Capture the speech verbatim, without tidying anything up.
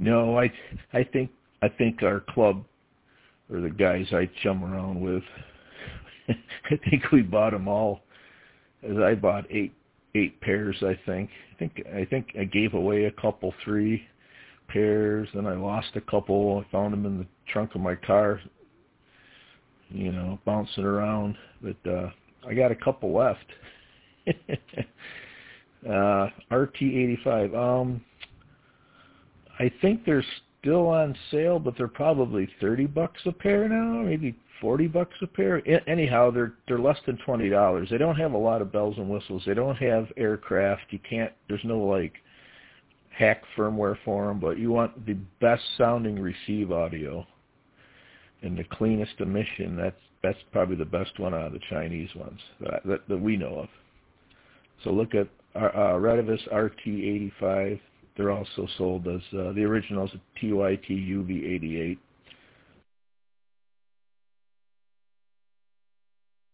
No, I I think I think our club or the guys I chum around with, I think we bought them all. As I bought eight eight pairs, I think. I think I think I gave away a couple, three pairs, and I lost a couple. I found them in the trunk of my car, you know, bouncing around. But uh, I got a couple left. uh, R T eighty-five. Um, I think they're still on sale, but they're probably thirty bucks a pair now, maybe forty bucks a pair. I, anyhow, they're they're less than twenty dollars. They don't have a lot of bells and whistles. They don't have aircraft. You can't. There's no like hack firmware for them. But you want the best sounding receive audio and the cleanest emission. That's that's probably the best one out of the Chinese ones that that, that we know of. So look at our, uh, Retevis R T eighty-five. They're also sold as uh, the original is a T Y T U V eighty-eight.